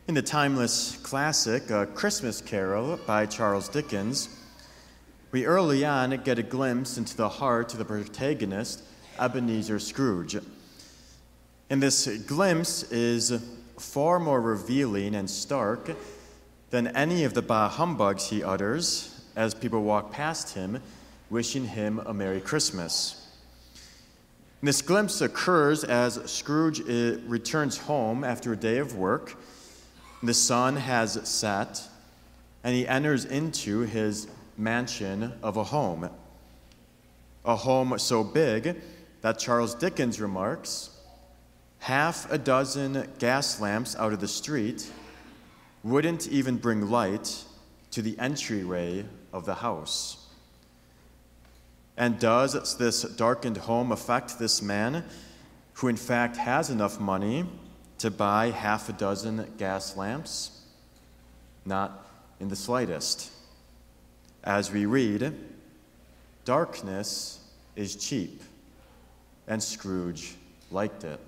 In the timeless classic, A Christmas Carol by Charles Dickens, we early on get a glimpse into the heart of the protagonist, Ebenezer Scrooge. And this glimpse is far more revealing and stark than any of the bah humbugs he utters as people walk past him, wishing him a Merry Christmas. And this glimpse occurs as Scrooge returns home after a day of work. The sun has set, and he enters into his mansion of a home so big that Charles Dickens remarks, half a dozen gas lamps out of the street wouldn't even bring light to the entryway of the house. And does this darkened home affect this man, who in fact has enough money to buy half a dozen gas lamps? Not in the slightest. As we read, darkness is cheap, and Scrooge liked it.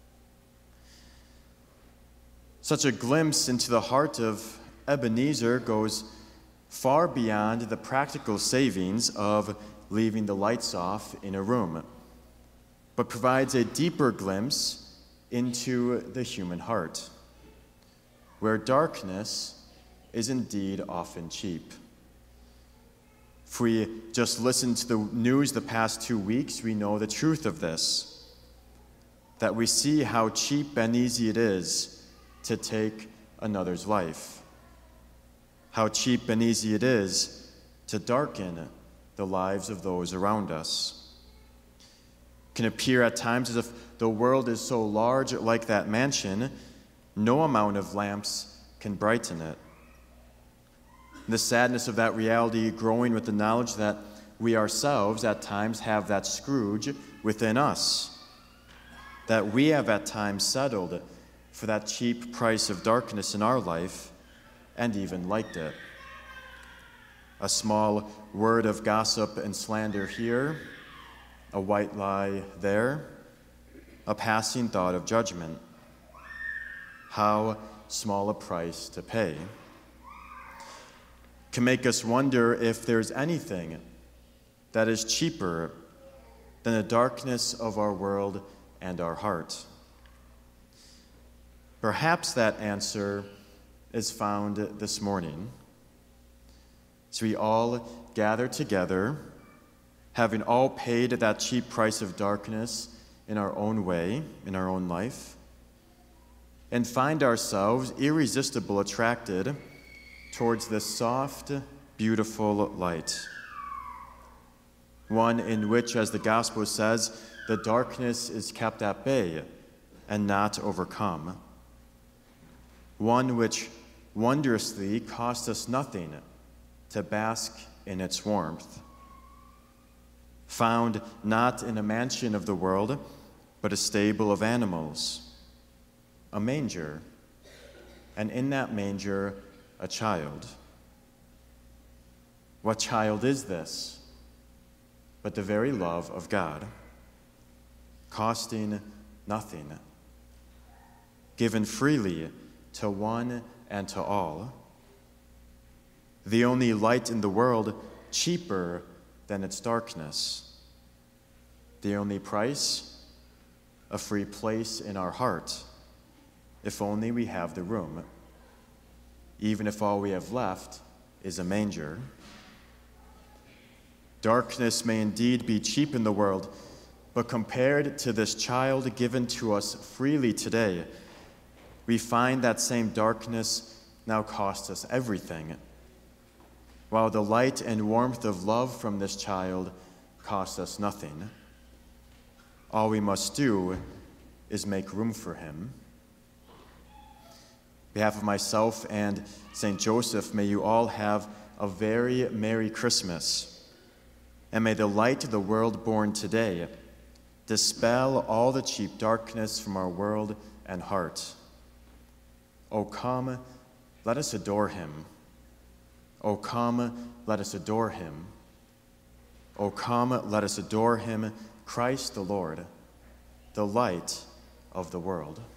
Such a glimpse into the heart of Ebenezer goes far beyond the practical savings of leaving the lights off in a room, but provides a deeper glimpse into the human heart, where darkness is indeed often cheap. If we just listen to the news the past 2 weeks, we know the truth of this, that we see how cheap and easy it is to take another's life, how cheap and easy it is to darken the lives of those around us. It can appear at times as if the world is so large, like that mansion, no amount of lamps can brighten it. The sadness of that reality growing with the knowledge that we ourselves at times have that Scrooge within us, that we have at times settled for that cheap price of darkness in our life and even liked it. A small word of gossip and slander here, a white lie there, a passing thought of judgment. How small a price to pay. Can make us wonder if there's anything that is cheaper than the darkness of our world and our heart. Perhaps that answer is found this morning, as we all gather together, having all paid that cheap price of darkness in our own way, in our own life, and find ourselves irresistibly attracted towards this soft, beautiful light. One in which, as the gospel says, the darkness is kept at bay and not overcome. One which wondrously costs us nothing to bask in its warmth. Found not in a mansion of the world, but a stable of animals, a manger, and in that manger a child. What child is this but the very love of God, costing nothing, given freely to one and to all, the only light in the world cheaper than its darkness, the only price, a free place in our heart, if only we have the room, even if all we have left is a manger. Darkness may indeed be cheap in the world, but compared to this child given to us freely today, we find that same darkness now costs us everything, while the light and warmth of love from this child costs us nothing. All we must do is make room for him. On behalf of myself and St. Joseph, may you all have a very Merry Christmas. And may the light of the world born today dispel all the cheap darkness from our world and heart. O come, let us adore him. O come, let us adore him. O come, let us adore him, Christ the Lord, the light of the world.